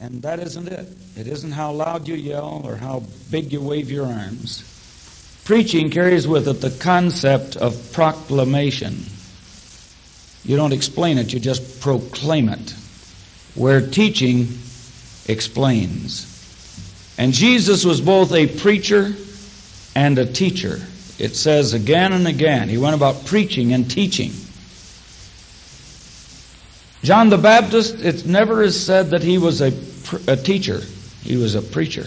And that isn't it. It isn't how loud you yell or how big you wave your arms. Preaching carries with it the concept of proclamation. You don't explain it, you just proclaim it. Where teaching explains. And Jesus was both a preacher and a teacher. It says again and again, he went about preaching and teaching. John the Baptist, it never is said that he was a teacher. He was a preacher.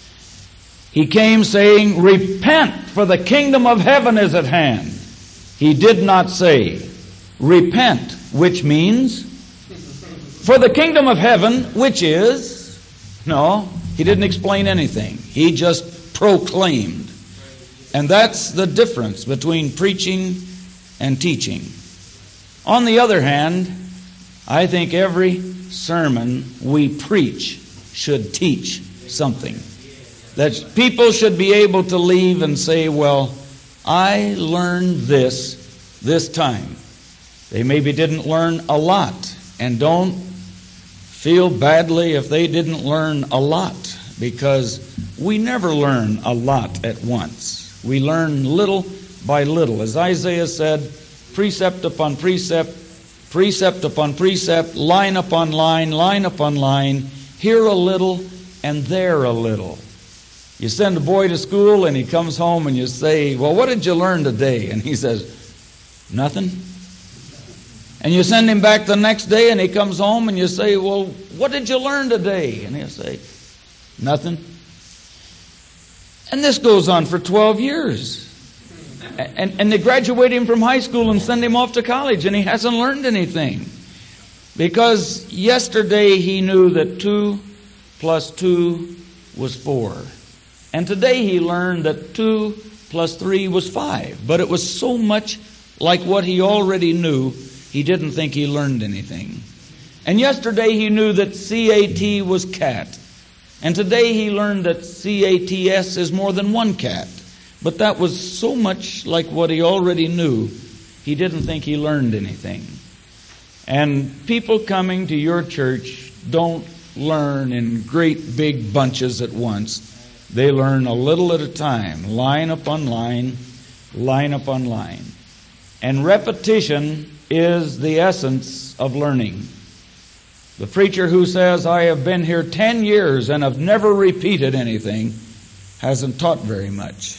He came saying, "Repent, for the kingdom of heaven is at hand." He did not say, "Repent," which means, "For the kingdom of heaven," which is... No, he didn't explain anything. He just proclaimed. And that's the difference between preaching and teaching. On the other hand, I think every sermon we preach should teach something. That people should be able to leave and say, "Well, I learned this time." They maybe didn't learn a lot, and don't feel badly if they didn't learn a lot, because we never learn a lot at once. We learn little by little. As Isaiah said, precept upon precept, precept upon precept, line upon line, line upon line, here a little and there a little. You send a boy to school and he comes home and you say, "Well, what did you learn today?" And he says, "Nothing." And you send him back the next day and he comes home and you say, "Well, what did you learn today?" And he'll say, "Nothing." And this goes on for 12 years. And they graduate him from high school and send him off to college, and he hasn't learned anything. Because yesterday he knew that 2 plus 2 was 4. And today he learned that 2 plus 3 was 5. But it was so much like what he already knew, he didn't think he learned anything. And yesterday he knew that CAT was cat. And today he learned that CATS is more than one cat. But that was so much like what he already knew, he didn't think he learned anything. And people coming to your church don't learn in great big bunches at once. They learn a little at a time, line upon line, line upon line. And repetition is the essence of learning. The preacher who says, "I have been here 10 years and have never repeated anything," hasn't taught very much.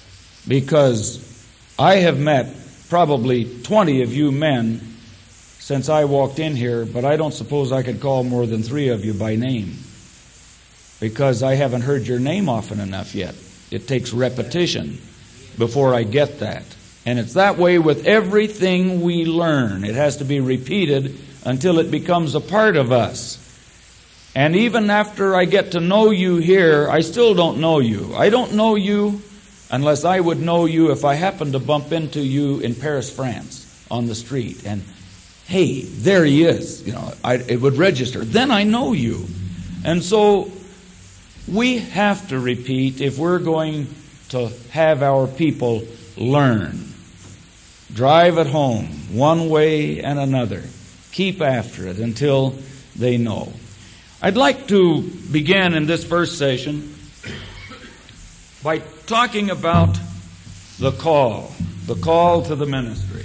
Because I have met probably 20 of you men since I walked in here, but I don't suppose I could call more than 3 of you by name. Because I haven't heard your name often enough yet. It takes repetition before I get that. And it's that way with everything we learn. It has to be repeated until it becomes a part of us. And even after I get to know you here, I still don't know you. I don't know you unless I would know you if I happened to bump into you in Paris, France, on the street. And, hey, there he is. It would register. Then I know you. And so we have to repeat if we're going to have our people learn. Drive it home one way and another. Keep after it until they know. I'd like to begin in this first session by talking about the call to the ministry.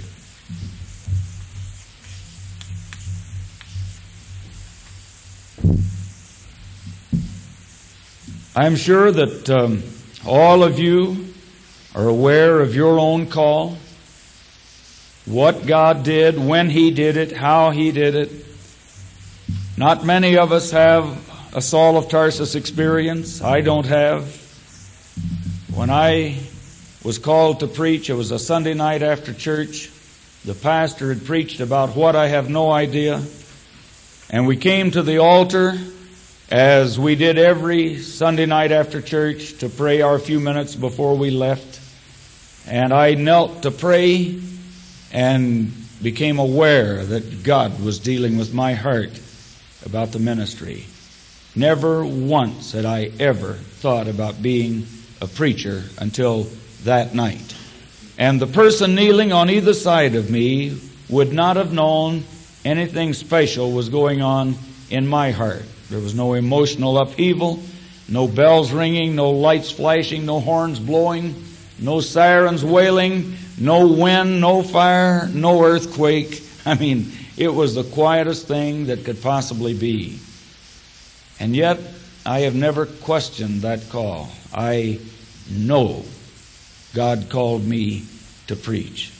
I'm sure that all of you are aware of your own call, what God did, when He did it, how He did it. Not many of us have a Saul of Tarsus experience. I don't have. When I was called to preach, it was a Sunday night after church. The pastor had preached about what I have no idea. And we came to the altar, as we did every Sunday night after church, to pray our few minutes before we left. And I knelt to pray and became aware that God was dealing with my heart about the ministry. Never once had I ever thought about being a preacher until that night. And the person kneeling on either side of me would not have known anything special was going on in my heart. There was no emotional upheaval, no bells ringing, no lights flashing, no horns blowing, no sirens wailing, no wind, no fire, no earthquake. I mean, it was the quietest thing that could possibly be. And yet, I have never questioned that call. I know God called me to preach.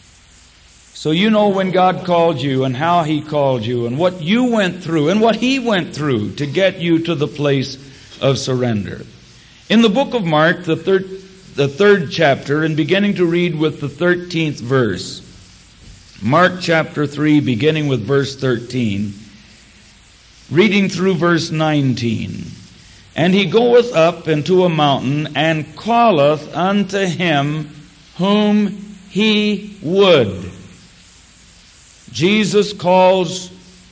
So you know when God called you and how He called you and what you went through and what He went through to get you to the place of surrender. In the book of Mark, the third chapter, and beginning to read with the 13th verse, Mark chapter 3, beginning with verse 13, reading through verse 19. And he goeth up into a mountain, and calleth unto him whom he would. Jesus calls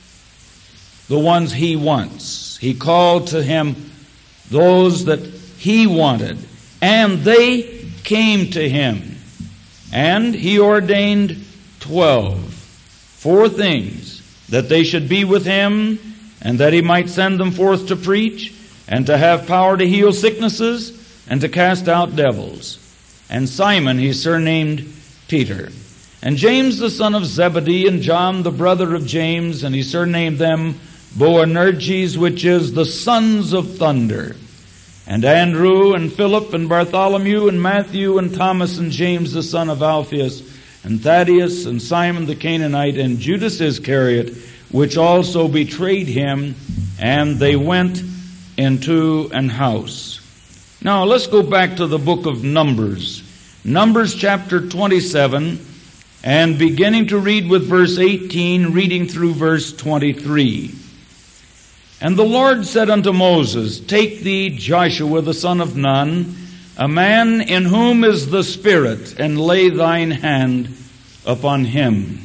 the ones He wants. He called to Him those that He wanted, and they came to Him. And He ordained 12, 4 things, that they should be with Him, and that He might send them forth to preach, and to have power to heal sicknesses, and to cast out devils. And Simon He surnamed Peter, and James the son of Zebedee, and John the brother of James, and He surnamed them Boanerges, which is the sons of thunder. And Andrew, and Philip, and Bartholomew, and Matthew, and Thomas, and James the son of Alphaeus, and Thaddeus, and Simon the Canaanite, and Judas Iscariot, which also betrayed Him. And they went into an house. Now let's go back to the book of Numbers. Numbers chapter 27, and beginning to read with verse 18, reading through verse 23. And the Lord said unto Moses, Take thee Joshua the son of Nun, a man in whom is the Spirit, and lay thine hand upon him.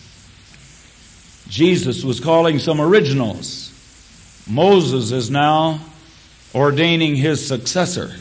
Jesus was calling some originals. Moses is now ordaining his successor.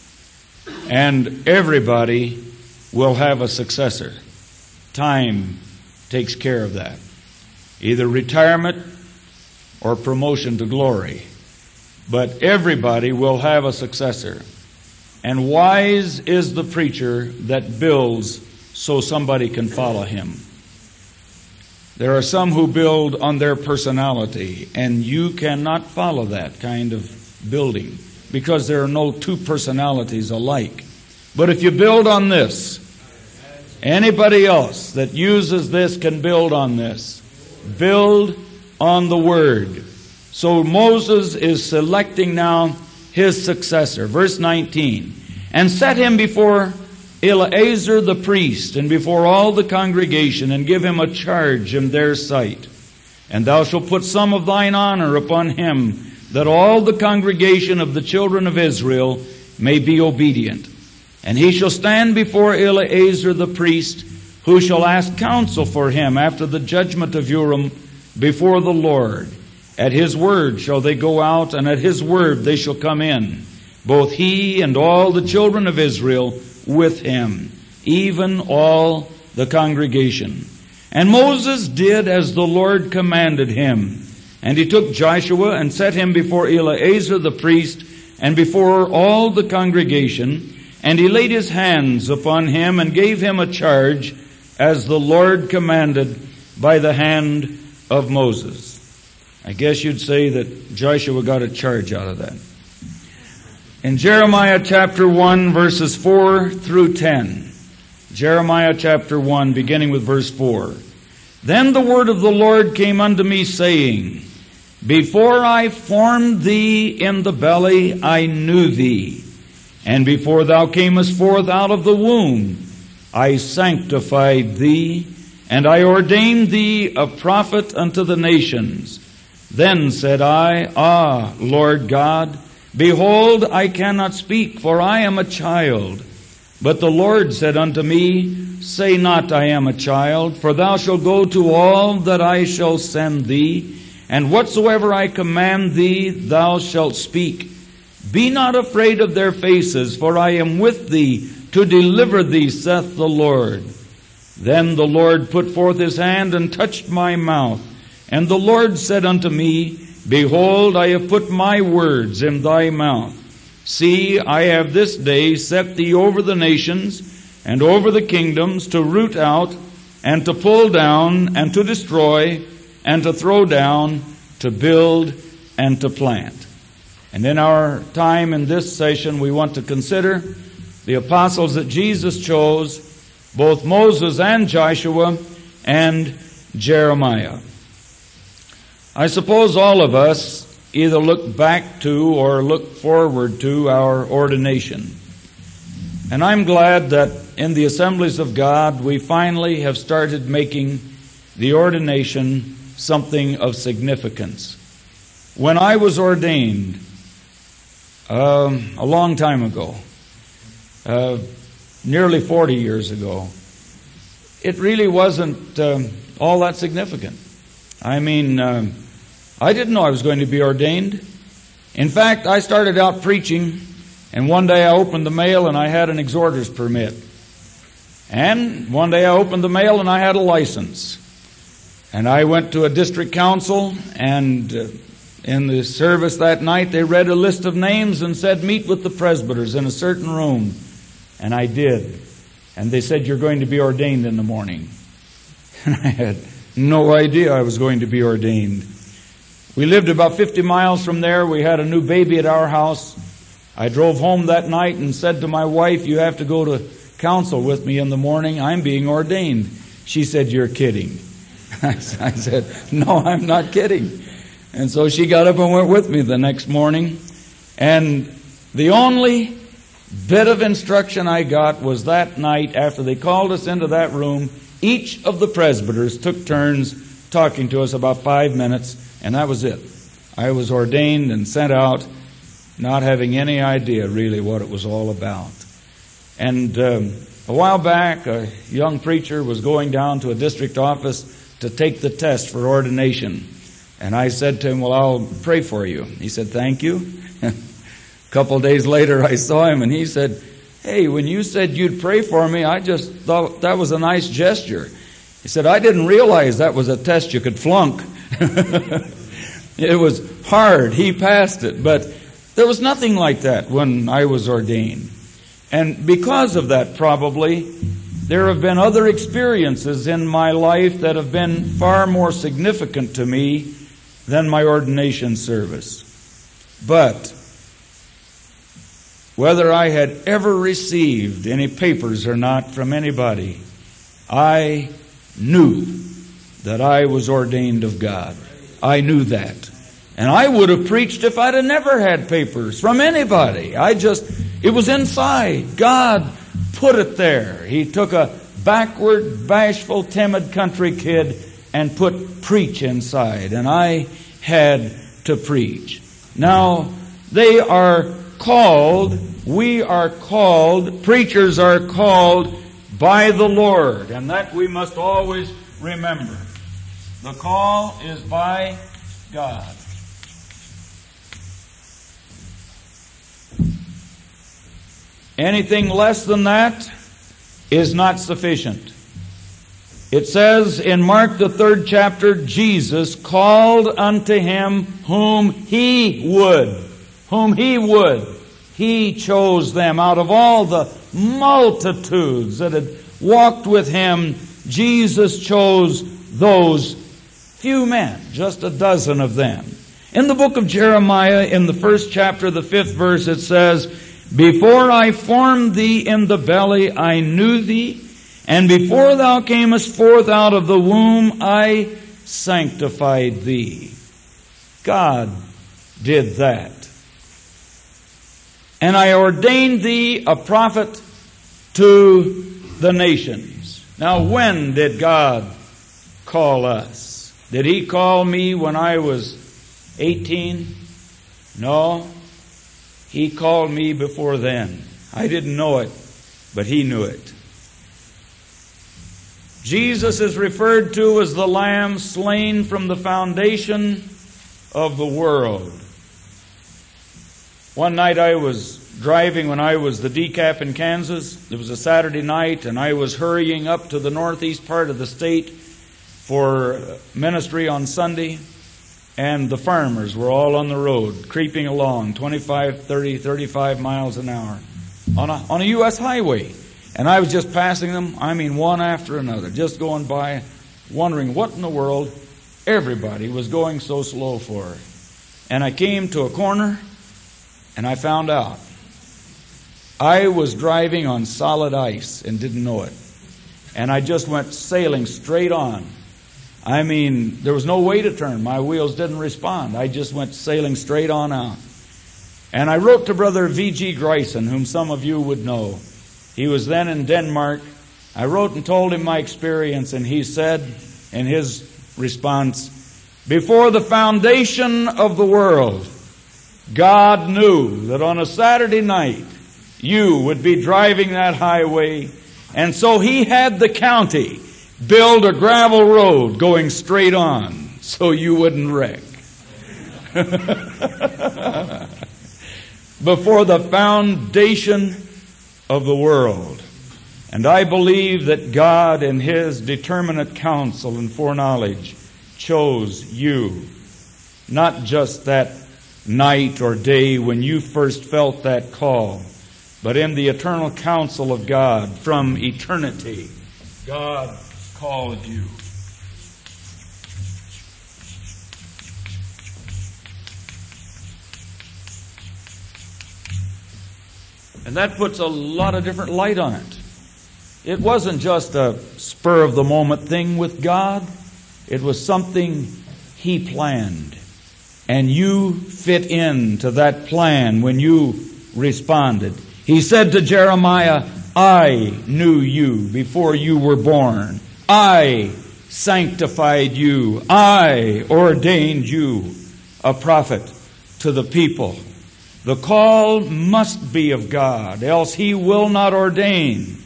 And everybody will have a successor. Time takes care of that. Either retirement or promotion to glory. But everybody will have a successor. And wise is the preacher that builds so somebody can follow him. There are some who build on their personality, and you cannot follow that kind of building because there are no two personalities alike. But if you build on this, anybody else that uses this can build on this. Build on the Word. So Moses is selecting now his successor. Verse 19. And set him before Eleazar the priest, and before all the congregation, and give him a charge in their sight. And thou shalt put some of thine honor upon him, that all the congregation of the children of Israel may be obedient. And he shall stand before Eleazar the priest, who shall ask counsel for him after the judgment of Urim before the Lord. At his word shall they go out, and at his word they shall come in, both he and all the children of Israel with him, even all the congregation. And Moses did as the Lord commanded him. And he took Joshua and set him before Eleazar the priest and before all the congregation. And he laid his hands upon him and gave him a charge as the Lord commanded by the hand of Moses. I guess you'd say that Joshua got a charge out of that. In Jeremiah chapter 1, verses 4 through 10. Jeremiah chapter 1, beginning with verse 4. Then the word of the Lord came unto me, saying, Before I formed thee in the belly, I knew thee. And before thou camest forth out of the womb, I sanctified thee, and I ordained thee a prophet unto the nations. Then said I, Ah, Lord God, behold, I cannot speak, for I am a child. But the Lord said unto me, Say not, I am a child, for thou shalt go to all that I shall send thee, and whatsoever I command thee, thou shalt speak. Be not afraid of their faces, for I am with thee to deliver thee, saith the Lord. Then the Lord put forth his hand and touched my mouth. And the Lord said unto me, Behold, I have put my words in thy mouth. See, I have this day set thee over the nations and over the kingdoms, to root out and to pull down and to destroy and to throw down, to build and to plant. And in our time in this session, we want to consider the apostles that Jesus chose, both Moses and Joshua and Jeremiah. I suppose all of us either look back to or look forward to our ordination. And I'm glad that in the assemblies of God, we finally have started making the ordination something of significance. When I was ordained, a long time ago, nearly 40 years ago, it really wasn't all that significant. I mean, I didn't know I was going to be ordained. In fact, I started out preaching, and one day I opened the mail and I had an exhorter's permit. And one day I opened the mail and I had a license. And I went to a district council, and in the service that night they read a list of names and said, meet with the presbyters in a certain room. And I did. And they said, you're going to be ordained in the morning. And I had no idea I was going to be ordained. We lived about 50 miles from there. We had a new baby at our house. I drove home that night and said to my wife, you have to go to council with me in the morning. I'm being ordained. She said, you're kidding. I said, no, I'm not kidding. And so she got up and went with me the next morning. And the only bit of instruction I got was that night after they called us into that room, each of the presbyters took turns talking to us about 5 minutes, and that was it. I was ordained and sent out, not having any idea really what it was all about. And a while back, a young preacher was going down to a district office to take the test for ordination. And I said to him, well, I'll pray for you. He said, thank you. A couple of days later, I saw him, and he said, hey, when you said you'd pray for me, I just thought that was a nice gesture. He said, I didn't realize that was a test you could flunk. It was hard. He passed it. But there was nothing like that when I was ordained. And because of that, probably, there have been other experiences in my life that have been far more significant to me than my ordination service. But whether I had ever received any papers or not from anybody, I knew that I was ordained of God. I knew that. And I would have preached if I'd have never had papers from anybody. It was inside. God put it there. He took a backward, bashful, timid country kid and put preach inside. And I had to preach. Now, they are called, we are called, preachers are called by the Lord. And that we must always remember. The call is by God. Anything less than that is not sufficient. It says in Mark the 3rd chapter, Jesus called unto him whom he would. Whom he would. He chose them out of all the multitudes that had walked with him. Jesus chose those few men, just a dozen of them. In the book of Jeremiah, in the 1st chapter, the 5th verse, it says, before I formed thee in the belly, I knew thee, and before thou camest forth out of the womb, I sanctified thee. God did that. And I ordained thee a prophet to the nations. Now, when did God call us? Did He call me when I was 18? No. He called me before then. I didn't know it, but He knew it. Jesus is referred to as the Lamb slain from the foundation of the world. One night I was driving when I was the decap in Kansas. It was a Saturday night, and I was hurrying up to the northeast part of the state for ministry on Sunday. and the farmers were all on the road, creeping along 25, 30, 35 miles an hour on a U.S. highway. And I was just passing them, one after another, just going by, wondering what in the world everybody was going so slow for. And I came to a corner, and I found out I was driving on solid ice and didn't know it. And I just went sailing straight on. There was no way to turn. My wheels didn't respond. I just went sailing straight on out. And I wrote to Brother V.G. Greisen, whom some of you would know. He was then in Denmark. I wrote and told him my experience, and he said in his response, "Before the foundation of the world, God knew that on a Saturday night you would be driving that highway, and so He had the county build a gravel road going straight on so you wouldn't wreck." Before the foundation of the world. And I believe that God in His determinate counsel and foreknowledge chose you, not just that night or day when you first felt that call, but in the eternal counsel of God from eternity, God called you. And that puts a lot of different light on it. It wasn't just a spur of the moment thing with God. It was something He planned. And you fit into that plan when you responded. He said to Jeremiah, "I knew you before you were born. I sanctified you. I ordained you a prophet to the people." The call must be of God, else He will not ordain.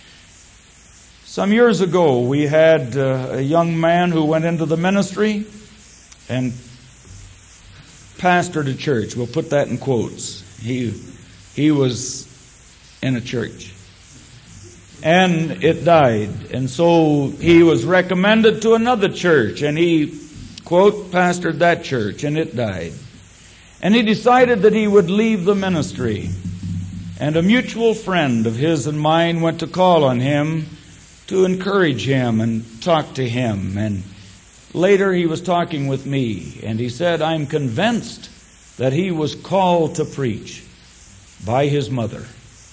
Some years ago, we had a young man who went into the ministry and pastored a church. We'll put that in quotes. He was in a church. And it died. And so he was recommended to another church, and he, quote, pastored that church, and it died. And he decided that he would leave the ministry. And a mutual friend of his and mine went to call on him to encourage him and talk to him. And later he was talking with me, and he said, "I'm convinced that he was called to preach by his mother."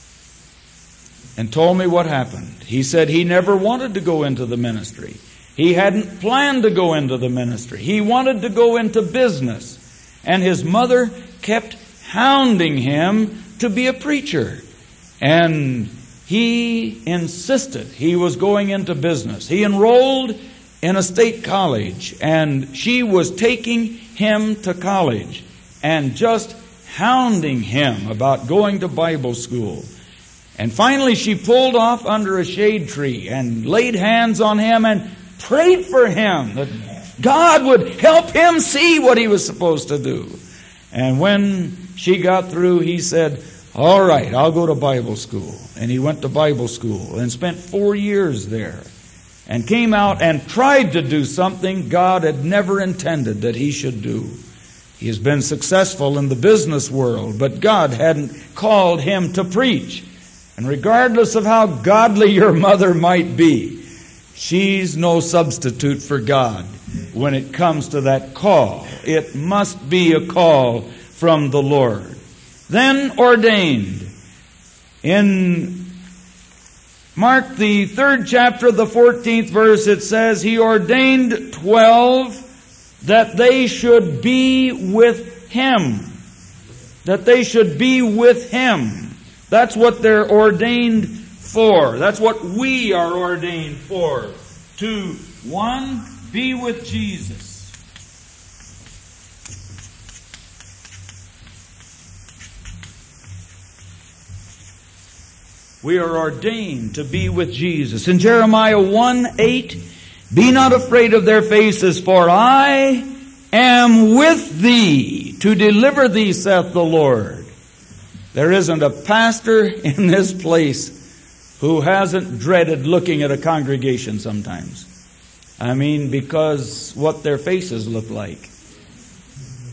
And told me what happened. He said he never wanted to go into the ministry. He hadn't planned to go into the ministry. He wanted to go into business. And his mother kept hounding him to be a preacher. And he insisted he was going into business. He enrolled in a state college, and she was taking him to college and just hounding him about going to Bible school. And finally she pulled off under a shade tree and laid hands on him and prayed for him that God would help him see what he was supposed to do. And when she got through, he said, "All right, I'll go to Bible school." And he went to Bible school and spent 4 years there and came out and tried to do something God had never intended that he should do. He has been successful in the business world, but God hadn't called him to preach. And regardless of how godly your mother might be, she's no substitute for God when it comes to that call. It must be a call from the Lord. Then ordained. In Mark, the 3rd chapter, the 14th verse, it says, He ordained 12 that they should be with Him. That they should be with Him. That's what they're ordained for. That's what we are ordained for. To, one, be with Jesus. We are ordained to be with Jesus. In Jeremiah 1:8, "Be not afraid of their faces, for I am with thee to deliver thee, saith the Lord." There isn't a pastor in this place who hasn't dreaded looking at a congregation sometimes. Because what their faces look like.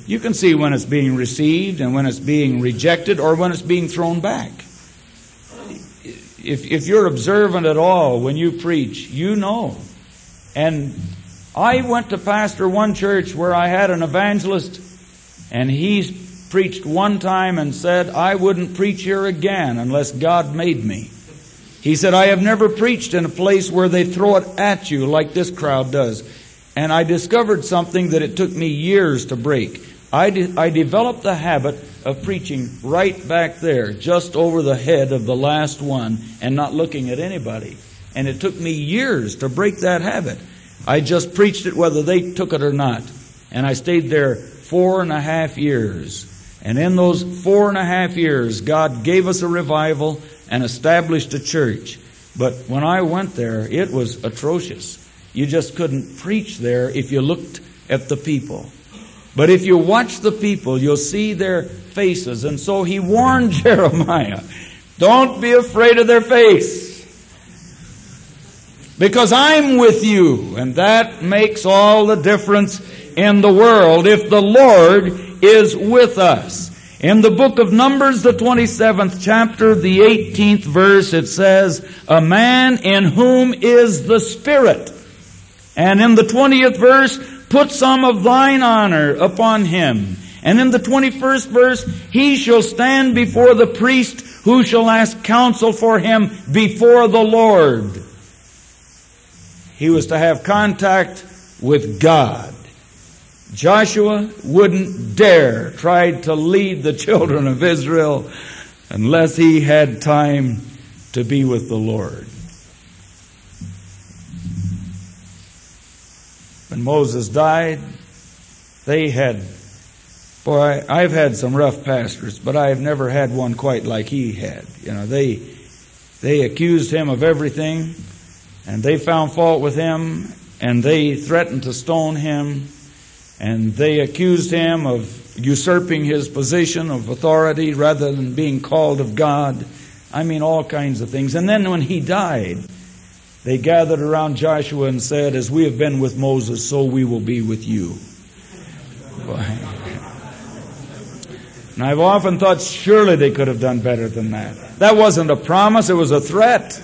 You can see when it's being received and when it's being rejected or when it's being thrown back. If you're observant at all when you preach, you know. And I went to pastor one church where I had an evangelist, and he preached one time and said, I wouldn't preach here again unless God made me. He said, I have never preached in a place where they throw it at you like this crowd does. And I discovered something that it took me years to break. I developed the habit of preaching right back there, just over the head of the last one, and not looking at anybody. And it took me years to break that habit. I just preached it whether they took it or not. And I stayed there 4.5 years. And in those 4.5 years, God gave us a revival and established a church. But when I went there, it was atrocious. You just couldn't preach there if you looked at the people. But if you watch the people, you'll see their faces. And so he warned Jeremiah, don't be afraid of their face, because I'm with you. And that makes all the difference in the world if the Lord is with us. In the book of Numbers, the 27th chapter, the 18th verse, it says, a man in whom is the Spirit. And in the 20th verse, put some of thine honor upon him. And in the 21st verse, he shall stand before the priest who shall ask counsel for him before the Lord. He was to have contact with God. Joshua wouldn't dare try to lead the children of Israel unless he had time to be with the Lord. When Moses died, I've had some rough pastors, but I've never had one quite like he had. You know, they accused him of everything, and they found fault with him, and they threatened to stone him, and they accused him of usurping his position of authority rather than being called of God. I mean, all kinds of things. And then when he died, they gathered around Joshua and said, as we have been with Moses, so we will be with you. And I've often thought surely they could have done better than that. That wasn't a promise, it was a threat.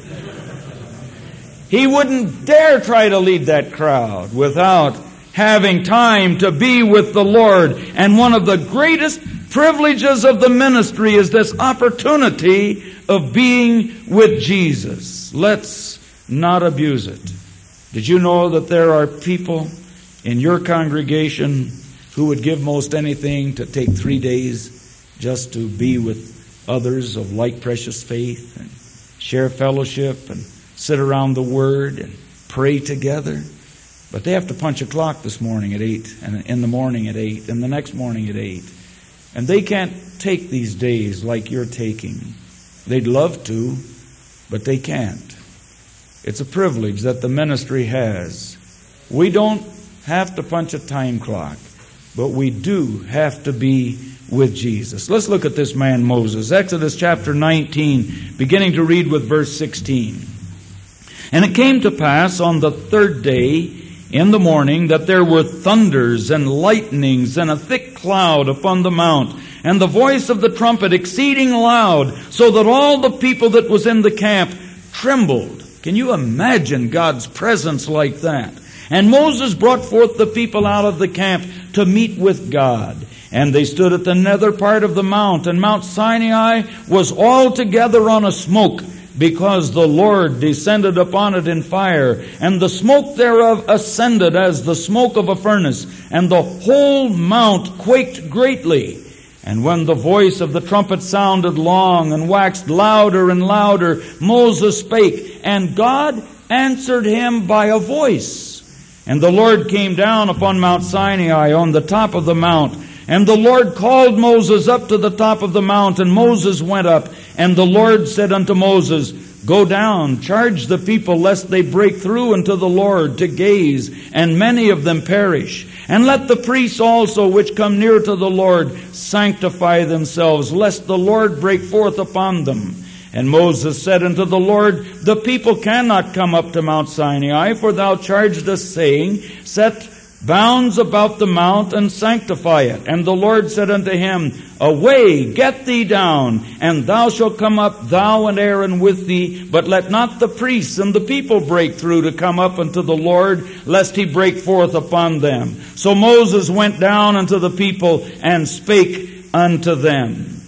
He wouldn't dare try to lead that crowd without having time to be with the Lord. And one of the greatest privileges of the ministry is this opportunity of being with Jesus. Let's not abuse it. Did you know that there are people in your congregation who would give most anything to take 3 days just to be with others of like precious faith and share fellowship and sit around the Word and pray together? But they have to punch a clock this morning at 8, and in the morning at 8, and the next morning at 8. And they can't take these days like you're taking. They'd love to, but they can't. It's a privilege that the ministry has. We don't have to punch a time clock, but we do have to be with Jesus. Let's look at this man Moses. Exodus chapter 19, beginning to read with verse 16. And it came to pass on the 3rd day in the morning that there were thunders and lightnings and a thick cloud upon the mount, and the voice of the trumpet exceeding loud, so that all the people that was in the camp trembled. Can you imagine God's presence like that? And Moses brought forth the people out of the camp to meet with God. And they stood at the nether part of the mount, and Mount Sinai was altogether on a smoke, because the Lord descended upon it in fire, and the smoke thereof ascended as the smoke of a furnace, and the whole mount quaked greatly. And when the voice of the trumpet sounded long and waxed louder and louder, Moses spake, and God answered him by a voice. And the Lord came down upon Mount Sinai on the top of the mount, and the Lord called Moses up to the top of the mount, and Moses went up. And the Lord said unto Moses, Go down, charge the people, lest they break through unto the Lord to gaze, and many of them perish. And let the priests also which come near to the Lord sanctify themselves, lest the Lord break forth upon them. And Moses said unto the Lord, The people cannot come up to Mount Sinai, for thou chargedest, saying, Set bounds about the mount, and sanctify it. And the Lord said unto him, Away, get thee down, and thou shalt come up, thou and Aaron with thee, but let not the priests and the people break through to come up unto the Lord, lest he break forth upon them. So Moses went down unto the people and spake unto them.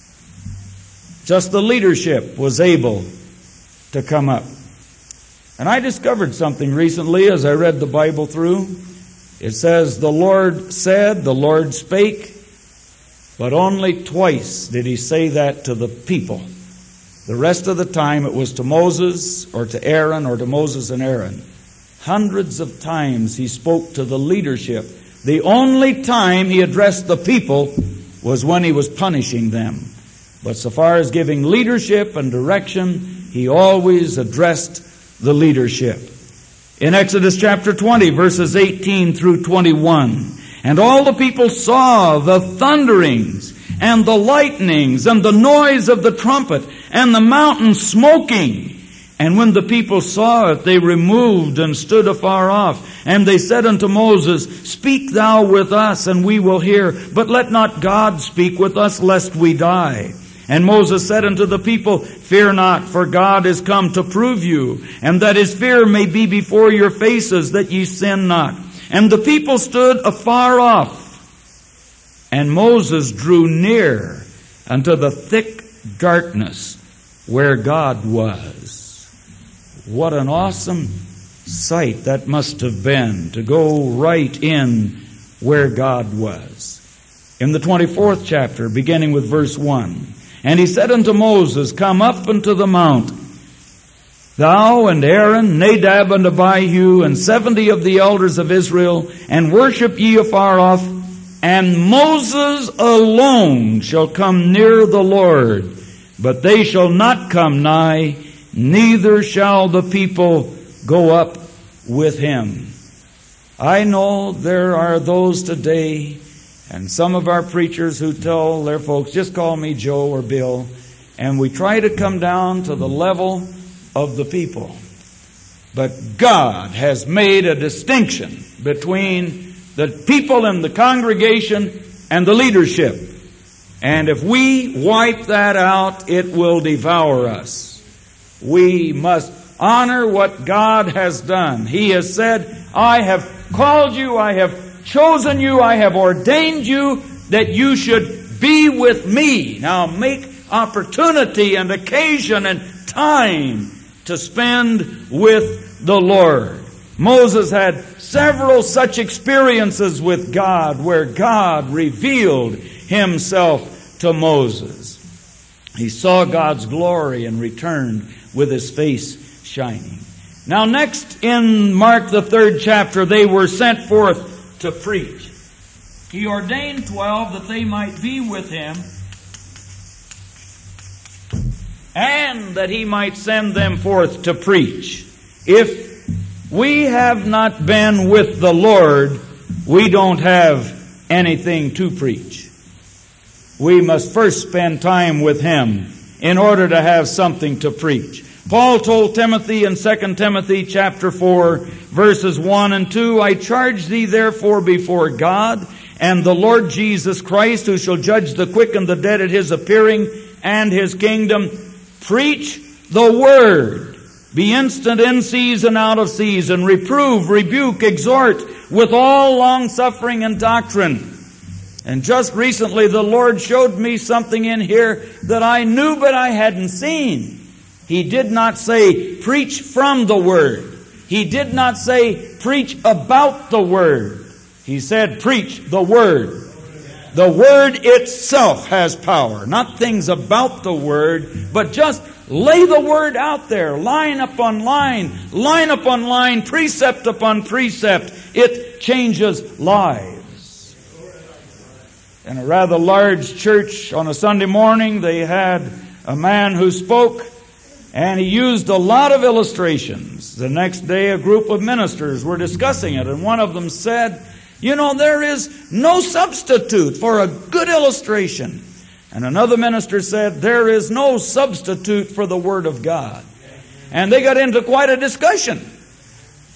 Just the leadership was able to come up. And I discovered something recently as I read the Bible through. It says, the Lord said, the Lord spake, but only twice did he say that to the people. The rest of the time it was to Moses or to Aaron or to Moses and Aaron. Hundreds of times he spoke to the leadership. The only time he addressed the people was when he was punishing them. But so far as giving leadership and direction, he always addressed the leadership. In Exodus chapter 20, verses 18 through 21, and all the people saw the thunderings and the lightnings and the noise of the trumpet and the mountain smoking. And when the people saw it, they removed and stood afar off. And they said unto Moses, Speak thou with us, and we will hear, but let not God speak with us, lest we die. And Moses said unto the people, Fear not, for God is come to prove you, and that his fear may be before your faces, that ye sin not. And the people stood afar off, and Moses drew near unto the thick darkness where God was. What an awesome sight that must have been, to go right in where God was. In the 24th chapter, beginning with verse 1, And he said unto Moses, Come up unto the mount, thou and Aaron, Nadab and Abihu, and 70 of the elders of Israel, and worship ye afar off, and Moses alone shall come near the Lord, but they shall not come nigh, neither shall the people go up with him. I know there are those today, and some of our preachers who tell their folks, just call me Joe or Bill, and we try to come down to the level of the people. But God has made a distinction between the people in the congregation and the leadership. And if we wipe that out, it will devour us. We must honor what God has done. He has said, I have called you, I have chosen you, I have ordained you that you should be with me. Now make opportunity and occasion and time to spend with the Lord. Moses had several such experiences with God where God revealed himself to Moses. He saw God's glory and returned with his face shining. Now next in Mark the 3rd chapter, they were sent forth to preach. He ordained 12 that they might be with him, and that he might send them forth to preach. If we have not been with the Lord, we don't have anything to preach. We must first spend time with him in order to have something to preach. Paul told Timothy in 2 Timothy chapter 4, verses 1 and 2, I charge thee therefore before God and the Lord Jesus Christ, who shall judge the quick and the dead at his appearing and his kingdom, preach the word. Be instant in season, out of season. Reprove, rebuke, exhort with all long-suffering and doctrine. And just recently the Lord showed me something in here that I knew but I hadn't seen. He did not say, preach from the Word. He did not say, preach about the Word. He said, preach the Word. The Word itself has power. Not things about the Word, but just lay the Word out there, line upon line, precept upon precept. It changes lives. In a rather large church on a Sunday morning, they had a man who spoke, and he used a lot of illustrations. The next day, a group of ministers were discussing it, and one of them said, you know, there is no substitute for a good illustration. And another minister said, there is no substitute for the Word of God. And they got into quite a discussion.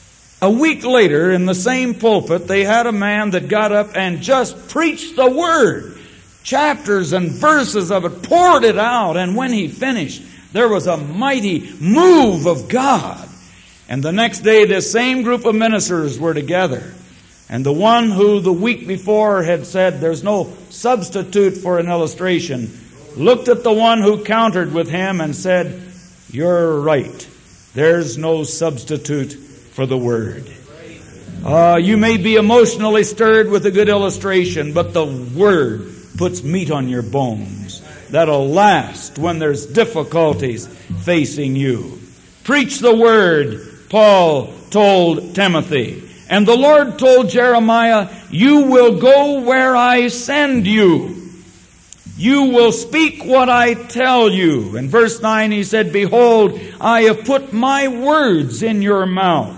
A week later, in the same pulpit, they had a man that got up and just preached the Word. Chapters and verses of it, poured it out, and when he finished, there was a mighty move of God. And the next day, this same group of ministers were together. And the one who the week before had said, there's no substitute for an illustration, looked at the one who countered with him and said, you're right. There's no substitute for the Word. You may be emotionally stirred with a good illustration, but the Word puts meat on your bones that'll last when there's difficulties facing you. Preach the Word, Paul told Timothy. And the Lord told Jeremiah, you will go where I send you. You will speak what I tell you. In verse 9 he said, behold, I have put my words in your mouth.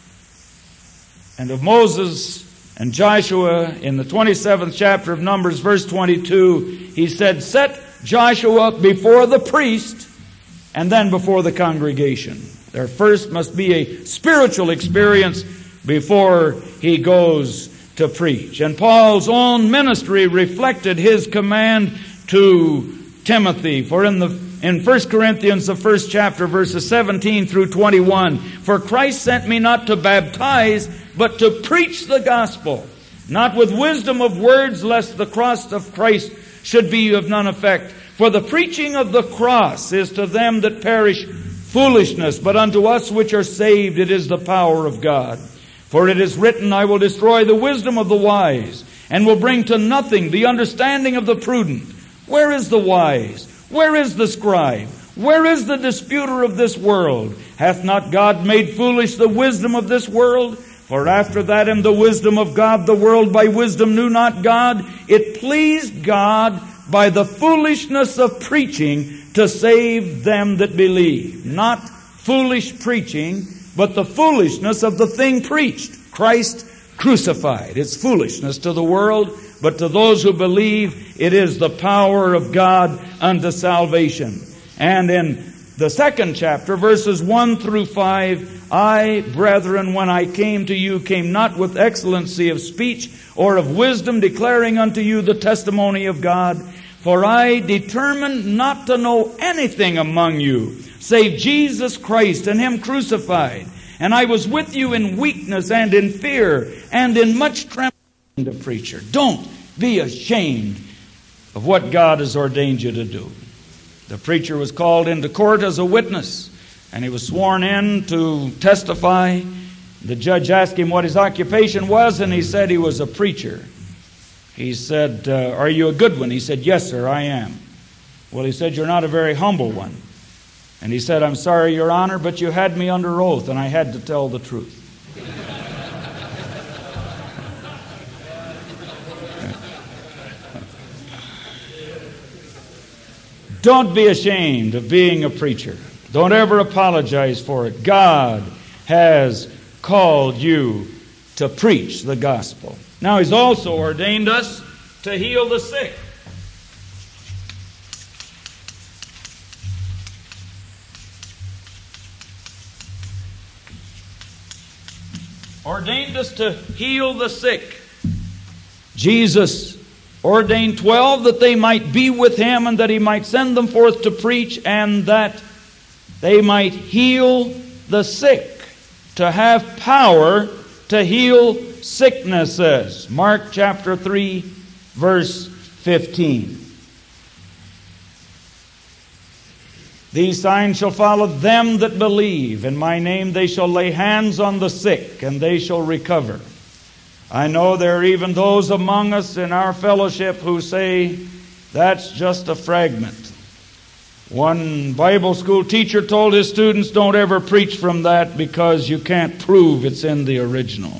And of Moses and Joshua, in the 27th chapter of Numbers, verse 22, he said, set Joshua before the priest and then before the congregation. There first must be a spiritual experience before he goes to preach. And Paul's own ministry reflected his command to Timothy. For in 1 Corinthians, the first chapter, verses 17 through 21, for Christ sent me not to baptize, but to preach the gospel, not with wisdom of words, lest the cross of Christ should be of none effect. For the preaching of the cross is to them that perish foolishness, but unto us which are saved it is the power of God. For it is written, I will destroy the wisdom of the wise, and will bring to nothing the understanding of the prudent. Where is the wise? Where is the scribe? Where is the disputer of this world? Hath not God made foolish the wisdom of this world? For after that in the wisdom of God, the world by wisdom knew not God. It pleased God by the foolishness of preaching to save them that believe. Not foolish preaching, but the foolishness of the thing preached. Christ crucified. It's foolishness to the world, but to those who believe, it is the power of God unto salvation. And in the second chapter, verses 1 through 5, I, brethren, when I came to you, came not with excellency of speech or of wisdom, declaring unto you the testimony of God. For I determined not to know anything among you, save Jesus Christ and Him crucified. And I was with you in weakness and in fear and in much trembling. The preacher, don't be ashamed of what God has ordained you to do. The preacher was called into court as a witness, and he was sworn in to testify. The judge asked him what his occupation was, and he said he was a preacher. He said, are you a good one? He said, yes, sir, I am. Well, he said, you're not a very humble one. And he said, I'm sorry, Your Honor, but you had me under oath, and I had to tell the truth. Don't be ashamed of being a preacher. Don't ever apologize for it. God has called you to preach the gospel. Now, He's also ordained us to heal the sick. Ordained us to heal the sick. Jesus ordained 12 that they might be with Him and that He might send them forth to preach and that they might heal the sick, to have power to heal sicknesses. Mark chapter 3, verse 15. These signs shall follow them that believe. In my name they shall lay hands on the sick, and they shall recover. I know there are even those among us in our fellowship who say, that's just a fragment. One Bible school teacher told his students, don't ever preach from that because you can't prove it's in the original.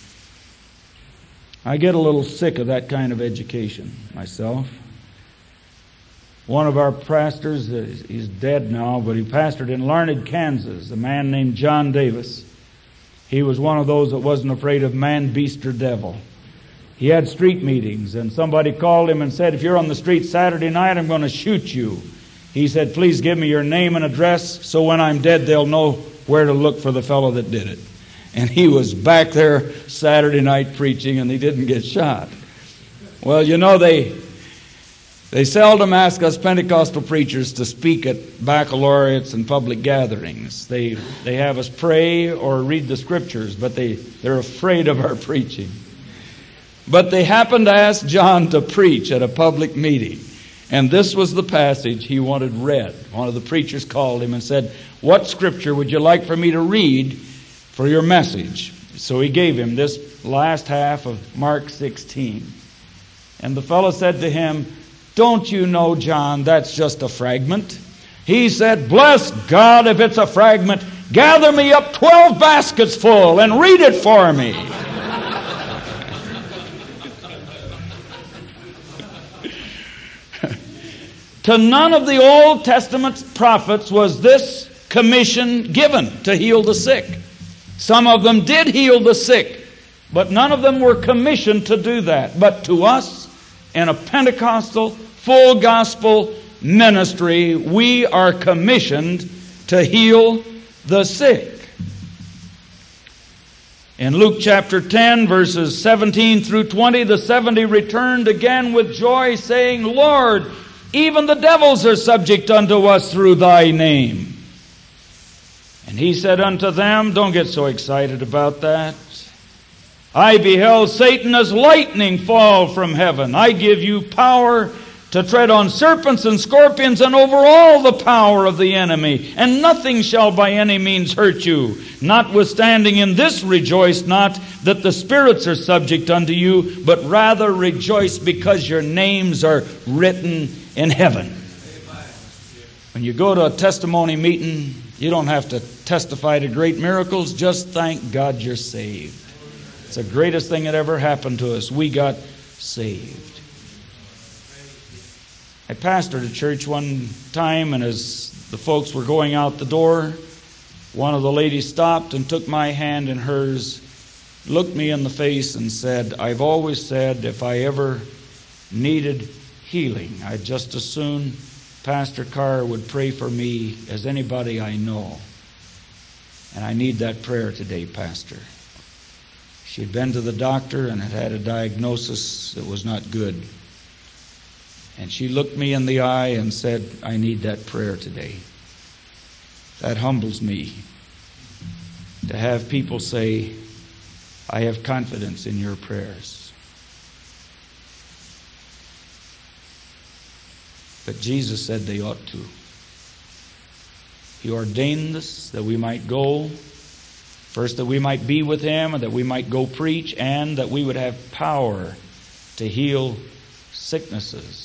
I get a little sick of that kind of education myself. One of our pastors, he's dead now, but he pastored in Larned, Kansas, a man named John Davis. He was one of those that wasn't afraid of man, beast, or devil. He had street meetings, and somebody called him and said, if you're on the street Saturday night, I'm going to shoot you. He said, please give me your name and address so when I'm dead they'll know where to look for the fellow that did it. And he was back there Saturday night preaching, and he didn't get shot. Well, you know, they seldom ask us Pentecostal preachers to speak at baccalaureates and public gatherings. They have us pray or read the scriptures, but they're afraid of our preaching. But they happened to ask John to preach at a public meeting. And this was the passage he wanted read. One of the preachers called him and said, "What scripture would you like for me to read for your message?" So he gave him this last half of Mark 16. And the fellow said to him, "Don't you know, John, that's just a fragment?" He said, "Bless God, if it's a fragment, gather me up 12 baskets full and read it for me." To none of the Old Testament prophets was this commission given to heal the sick. Some of them did heal the sick, but none of them were commissioned to do that. But to us, in a Pentecostal, full gospel ministry, we are commissioned to heal the sick. In Luke chapter 10, verses 17 through 20, the 70 returned again with joy, saying, "Lord, even the devils are subject unto us through thy name." And he said unto them, don't get so excited about that. "I beheld Satan as lightning fall from heaven. I give you power to tread on serpents and scorpions and over all the power of the enemy, and nothing shall by any means hurt you. Notwithstanding in this rejoice not that the spirits are subject unto you, but rather rejoice because your names are written in heaven." When you go to a testimony meeting, you don't have to testify to great miracles. Just thank God you're saved. It's the greatest thing that ever happened to us. We got saved. I pastored a church one time, and as the folks were going out the door, one of the ladies stopped and took my hand in hers, looked me in the face and said, "I've always said if I ever needed healing, I'd just as soon Pastor Carr would pray for me as anybody I know. And I need that prayer today, Pastor." She'd been to the doctor and had had a diagnosis that was not good. And she looked me in the eye and said, "I need that prayer today." That humbles me to have people say, "I have confidence in your prayers." But Jesus said they ought to. He ordained us that we might go, first that we might be with Him, and that we might go preach, and that we would have power to heal sicknesses.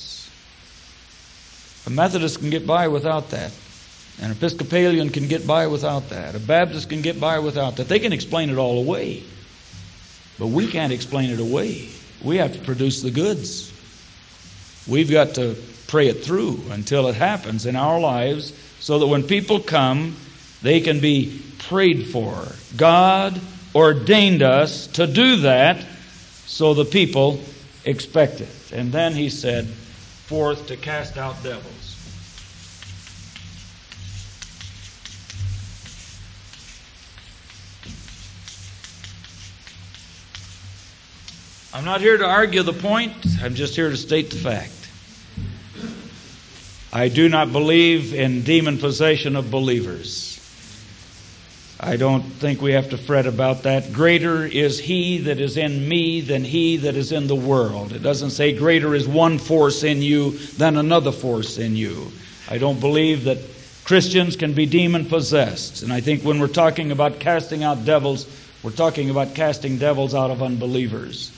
A Methodist can get by without that. An Episcopalian can get by without that. A Baptist can get by without that. They can explain it all away. But we can't explain it away. We have to produce the goods. We've got to pray it through until it happens in our lives, so that when people come, they can be prayed for. God ordained us to do that, so the people expect it. And then he said, fourth, to cast out devils. I'm not here to argue the point. I'm just here to state the fact. I do not believe in demon possession of believers. I don't think we have to fret about that. Greater is He that is in me than he that is in the world. It doesn't say greater is one force in you than another force in you. I don't believe that Christians can be demon possessed. And I think when we're talking about casting out devils, we're talking about casting devils out of unbelievers.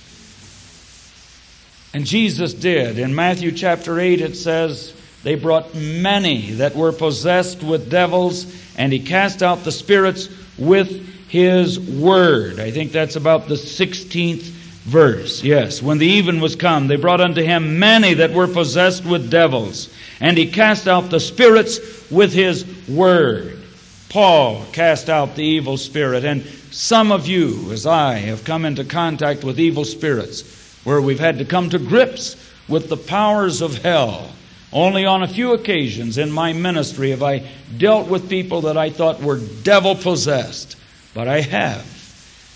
And Jesus did. In Matthew chapter 8 it says, they brought many that were possessed with devils, and He cast out the spirits with His word. I think that's about the 16th verse. Yes, when the even was come, they brought unto Him many that were possessed with devils, and He cast out the spirits with His word. Paul cast out the evil spirit, and some of you, as I, have come into contact with evil spirits, where we've had to come to grips with the powers of hell. Only on a few occasions in my ministry have I dealt with people that I thought were devil-possessed. But I have.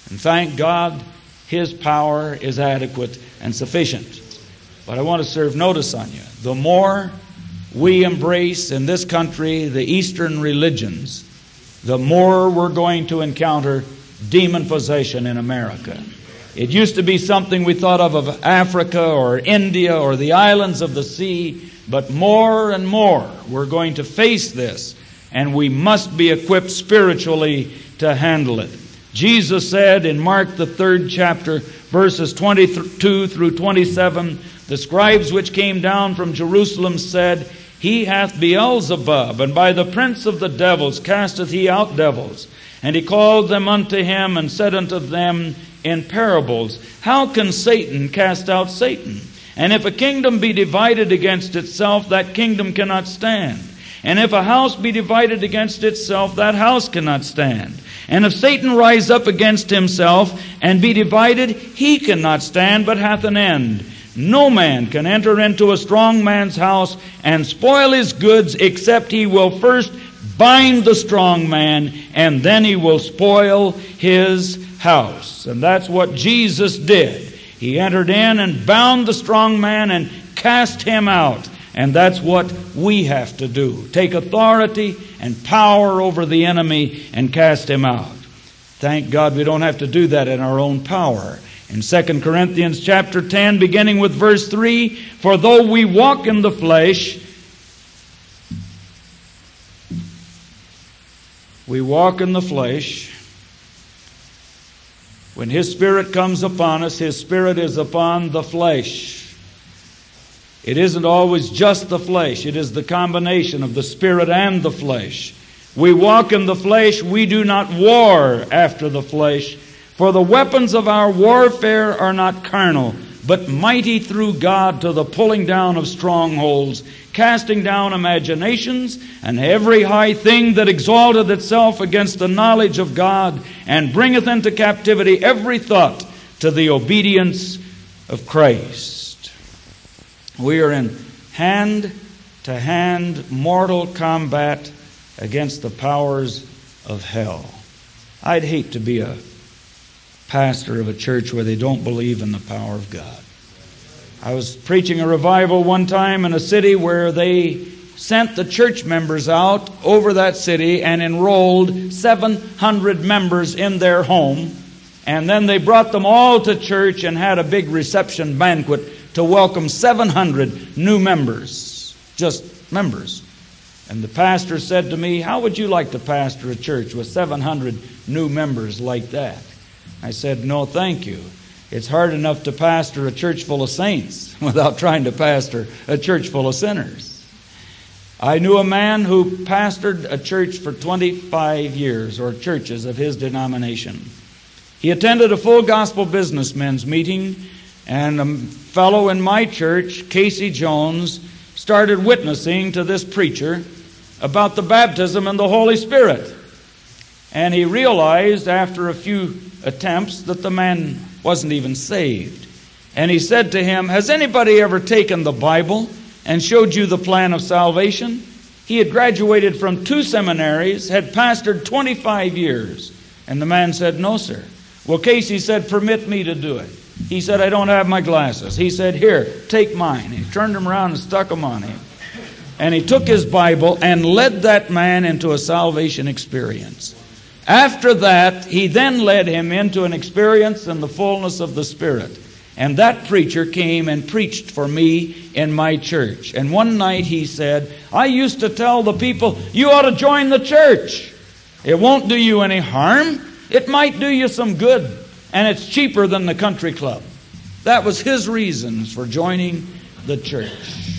And thank God, His power is adequate and sufficient. But I want to serve notice on you. The more we embrace in this country the Eastern religions, the more we're going to encounter demon possession in America. It used to be something we thought of Africa or India or the islands of the sea, but more and more we're going to face this, and we must be equipped spiritually to handle it. Jesus said in Mark the 3rd chapter, verses 22 through 27, the scribes which came down from Jerusalem said, He hath Beelzebub, and by the prince of the devils casteth he out devils. And he called them unto him, and said unto them in parables, How can Satan cast out Satan? And if a kingdom be divided against itself, that kingdom cannot stand. And if a house be divided against itself, that house cannot stand. And if Satan rise up against himself, and be divided, he cannot stand, but hath an end. No man can enter into a strong man's house and spoil his goods, except he will first bind the strong man, and then he will spoil his house. And that's what Jesus did. He entered in and bound the strong man and cast him out. And that's what we have to do. Take authority and power over the enemy and cast him out. Thank God we don't have to do that in our own power. In 2 Corinthians chapter 10, beginning with verse 3, For though we walk in the flesh, when His Spirit comes upon us, His Spirit is upon the flesh. It isn't always just the flesh. It is the combination of the Spirit and the flesh. We walk in the flesh. We do not war after the flesh. For the weapons of our warfare are not carnal, but mighty through God to the pulling down of strongholds, casting down imaginations, and every high thing that exalteth itself against the knowledge of God, and bringeth into captivity every thought to the obedience of Christ. We are in hand-to-hand mortal combat against the powers of hell. I'd hate to be a pastor of a church where they don't believe in the power of God. I was preaching a revival one time in a city where they sent the church members out over that city and enrolled 700 members in their home. And then they brought them all to church and had a big reception banquet to welcome 700 new members. Just members. And the pastor said to me, How would you like to pastor a church with 700 new members like that? I said, No, thank you. It's hard enough to pastor a church full of saints without trying to pastor a church full of sinners. I knew a man who pastored a church for 25 years, or churches of his denomination. He attended a full gospel businessmen's meeting, and a fellow in my church, Casey Jones, started witnessing to this preacher about the baptism in the Holy Spirit. And he realized after a few attempts that the man wasn't even saved. And he said to him, Has anybody ever taken the Bible and showed you the plan of salvation? He had graduated from 2 seminaries, had pastored 25 years. And the man said, No, sir. Well, Casey said, Permit me to do it. He said, I don't have my glasses. He said, Here, take mine. He turned them around and stuck them on him. And he took his Bible and led that man into a salvation experience. After that, he then led him into an experience in the fullness of the Spirit. And that preacher came and preached for me in my church. And one night he said, I used to tell the people, you ought to join the church. It won't do you any harm. It might do you some good. And it's cheaper than the country club. That was his reasons for joining the church.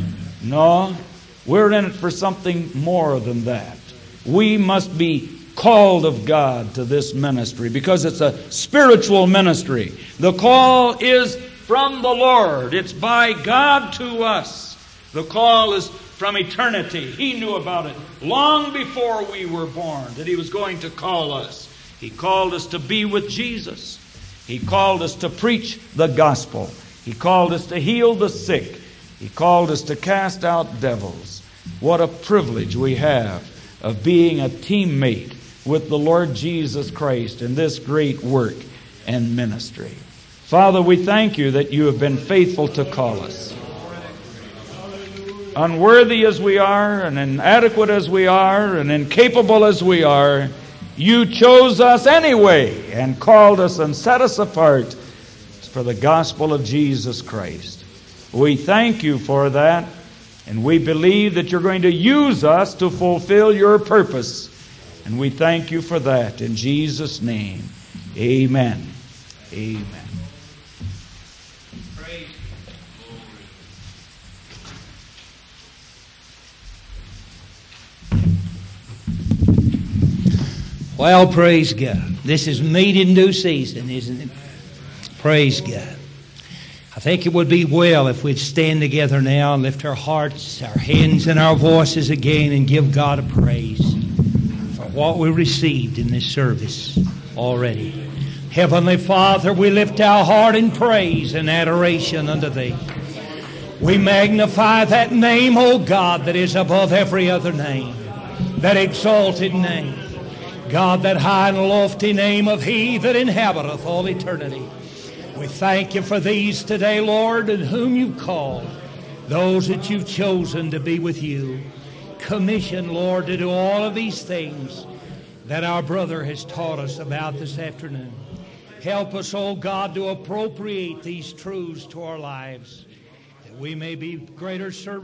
No, we're in it for something more than that. We must be called of God to this ministry because it's a spiritual ministry. The call is from the Lord. It's by God to us. The call is from eternity. He knew about it long before we were born, that He was going to call us. He called us to be with Jesus. He called us to preach the gospel. He called us to heal the sick. He called us to cast out devils. What a privilege we have of being a teammate with the Lord Jesus Christ in this great work and ministry. Father, we thank you that you have been faithful to call us. Unworthy as we are, and inadequate as we are, and incapable as we are, you chose us anyway and called us and set us apart for the gospel of Jesus Christ. We thank you for that, and we believe that you're going to use us to fulfill your purpose. And we thank you for that in Jesus' name. Amen. Amen. Well, praise God. This is meat in due season, isn't it? Praise God. I think it would be well if we'd stand together now and lift our hearts, our hands, and our voices again and give God a praise for what we received in this service already. Heavenly Father, we lift our heart in praise and adoration unto Thee. We magnify that name, O God, that is above every other name, that exalted name. God, that high and lofty name of He that inhabiteth all eternity. We thank you for these today, Lord, and whom you've called, those that you've chosen to be with you. Commission, Lord, to do all of these things that our brother has taught us about this afternoon. Help us, oh God, to appropriate these truths to our lives, that we may be greater servants.